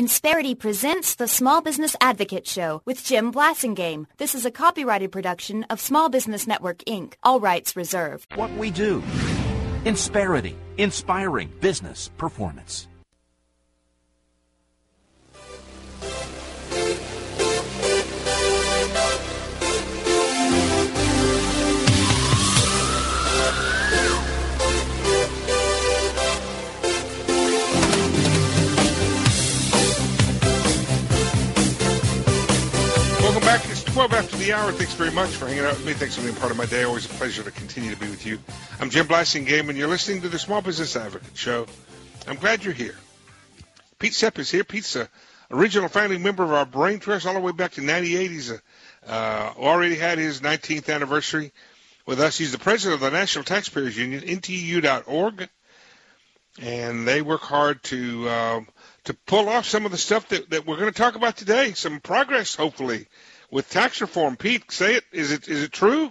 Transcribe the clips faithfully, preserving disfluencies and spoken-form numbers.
Insperity presents the Small Business Advocate Show with Jim Blasingame. This is a copyrighted production of Small Business Network, Incorporated. All rights reserved. What we do. Insperity. Inspiring business performance. Welcome back. It's twelve after the hour. Thanks very much for hanging out with me. Thanks for being part of my day. Always a pleasure to continue to be with you. I'm Jim Blasingame, and you're listening to the Small Business Advocate Show. I'm glad you're here. Pete Sepp is here. Pete's an original founding member of our Brain Trust all the way back to ninety-eight. He's a, uh, already had his nineteenth anniversary with us. He's the president of the National Taxpayers Union, N T U dot org, and they work hard to uh, to pull off some of the stuff that, that we're going to talk about today, some progress, hopefully, with tax reform. Pete, say it. Is it is it true?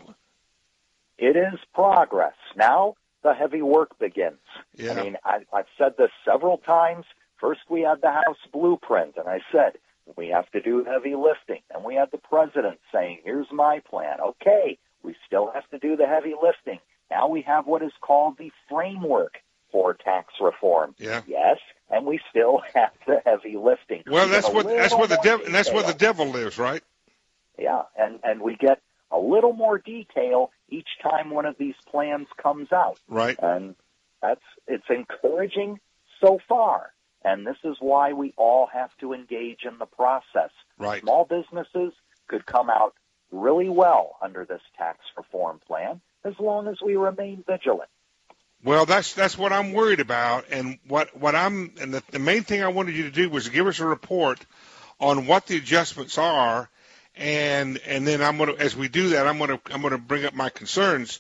It is progress. Now the heavy work begins. Yeah. I mean, I, I've said this several times. First we had the House blueprint, and I said, we have to do heavy lifting. And we had the president saying, here's my plan. Okay, we still have to do the heavy lifting. Now we have what is called the framework for tax reform. Yeah. Yes, and we still have the heavy lifting. Well, We that's get a what that's little where the more devil that's where the detail. devil lives, right? Yeah, and, and we get a little more detail each time one of these plans comes out. Right. And that's it's encouraging so far. And this is why we all have to engage in the process. Right. Small businesses could come out really well under this tax reform plan as long as we remain vigilant. Well, that's that's what I'm worried about, and what, what I'm and the, the main thing I wanted you to do was give us a report on what the adjustments are, and and then I'm going to, as we do that, I'm going to I'm going to bring up my concerns.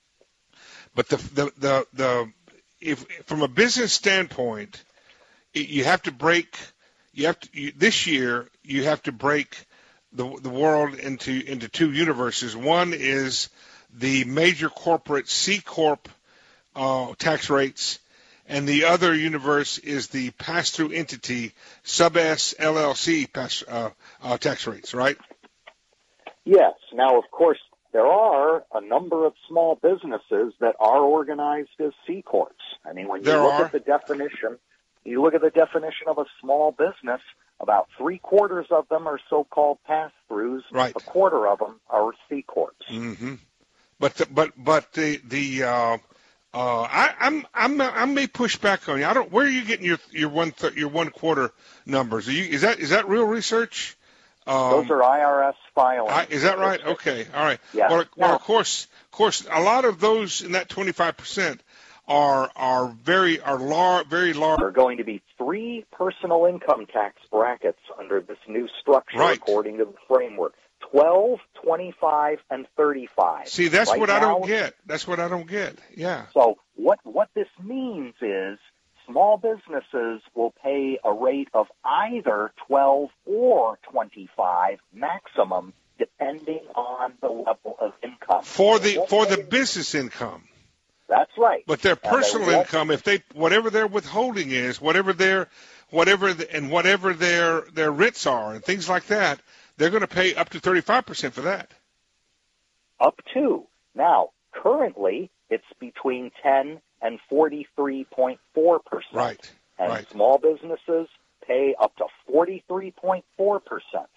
But the the the, the if from a business standpoint, it, you have to break. You have to you, this year you have to break the the world into into two universes. One is the major corporate C corp Uh, tax rates, and the other universe is the pass-through entity, sub-S L L C pass, uh, uh, tax rates, right? Yes. Now, of course, there are a number of small businesses that are organized as C corps. I mean, when you There look are. at the definition, you look at the definition of a small business, about three-quarters of them are so-called pass-throughs. Right. A quarter of them are C corps. Mm-hmm. But the, but but the the uh, uh, I, I'm I'm I may push back on you. I don't. Where are you getting your your one th- your one quarter numbers? Are you, is that is that real research? Um, Those are I R S filings. I, is that right? Okay. All right. Yeah. Well, well, Now- of course, of course, a lot of those in that twenty-five percent are are very are lar- very large. There are going to be three personal income tax brackets under this new structure, Right. according to the framework: twelve, twenty-five, and thirty-five. See, that's Right what I don't now- get. That's what I don't get. Yeah. So what what this means is small businesses will pay a rate of either twelve or twenty-five maximum, depending on the level of income. For They the won't for the pay- business income. That's right. But their And they personal won't- income, if they whatever their withholding is, whatever their whatever the, and whatever their their writs are and things like that, they're going to pay up to thirty-five percent for that. Up to. Now, currently, it's between ten and forty-three point four percent. Right. And Right. small businesses pay up to forty-three point four percent.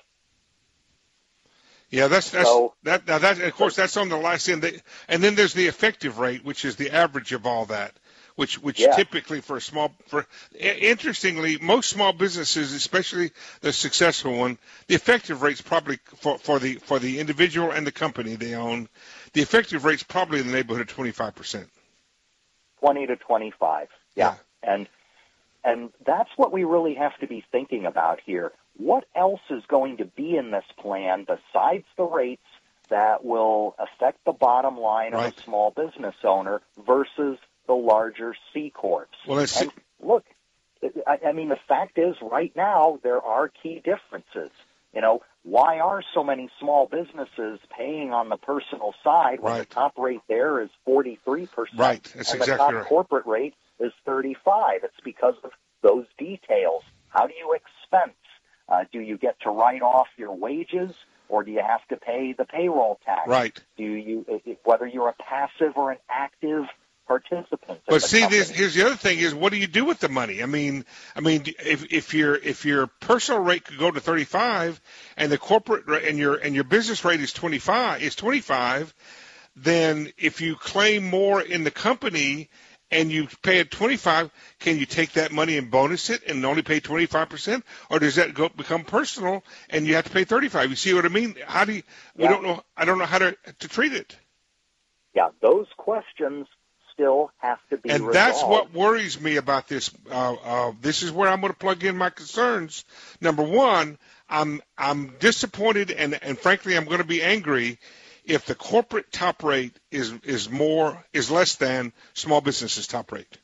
Yeah, that's that's So- that. Now that of course that's on the last end, They- and then there's the effective rate, which is the average of all that, which which Yeah. typically for a small for i- interestingly most small businesses, especially the successful one, the effective rate's probably for for the for the individual and the company they own, the effective rate's probably in the neighborhood of twenty-five percent. twenty to twenty-five. Yeah. And and that's what we really have to be thinking about here. What else is going to be in this plan besides the rates that will affect the bottom line Right. of a small business owner versus the larger C corps? Well, let's and look, I, I mean, the fact is right now there are key differences. You know, why are so many small businesses paying on the personal side when Right. the top rate there is forty-three percent Right. That's and exactly the top right. corporate rate is thirty-five? It's because of those details. How do you expense? Uh, do you get to write off your wages, or do you have to pay the payroll tax? Right. Do you, whether you're a passive or an active participant? But see, this, here's the other thing: is what do you do with the money? I mean, I mean, if if your if your personal rate could go to thirty-five, and the corporate and your and your business rate is twenty-five, is twenty-five, then if you claim more in the company and you pay at twenty-five, can you take that money and bonus it and only pay twenty-five percent, or does that go become personal and you have to pay thirty-five? You see what I mean? How do you? We yeah. don't know. I don't know how to to treat it. Yeah, those questions still have to be and resolved. That's what worries me about this. Uh, uh, this is where I'm going to plug in my concerns. Number one, I'm I'm disappointed and, and frankly I'm going to be angry if the corporate top rate is is more is less than small businesses top rate.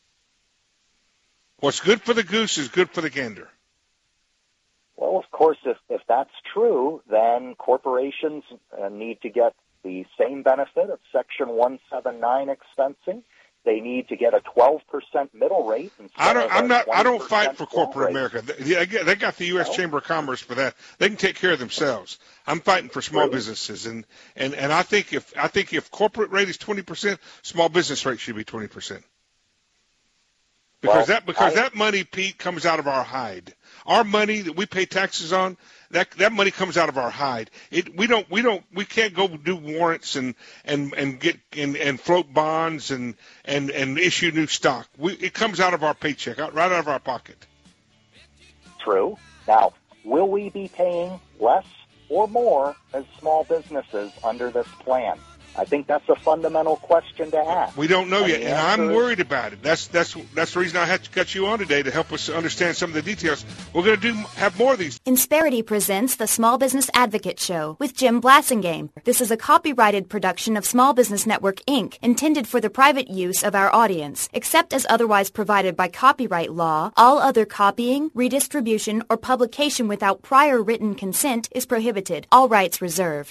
What's good for the goose is good for the gander. Well, of course, if if that's true, then corporations uh, need to get the same benefit of Section one seventy-nine expensing. They need to get a twelve percent middle rate. I don't. I'm not. I don't fight for corporate rate. America. They, they got the U S No. Chamber of Commerce for that. They can take care of themselves. I'm fighting for small really? businesses, and, and, and I think if I think if corporate rate is twenty percent, small business rate should be twenty percent. Because well, that because I, that money, Pete, comes out of our hide. Our money that we pay taxes on, that that money comes out of our hide. It we don't we don't we can't go do warrants and and and get and, and float bonds and, and and issue new stock. We, it comes out of our paycheck, out, right out of our pocket. True. Now, will we be paying less or more as small businesses under this plan? I think that's a fundamental question to ask. We don't know and yet, and I'm worried about it. That's that's that's the reason I had to got you on today, to help us understand some of the details. We're going to do have more of these. Insperity presents the Small Business Advocate Show with Jim Blassingame. This is a copyrighted production of Small Business Network, Incorporated, intended for the private use of our audience. Except as otherwise provided by copyright law, all other copying, redistribution, or publication without prior written consent is prohibited. All rights reserved.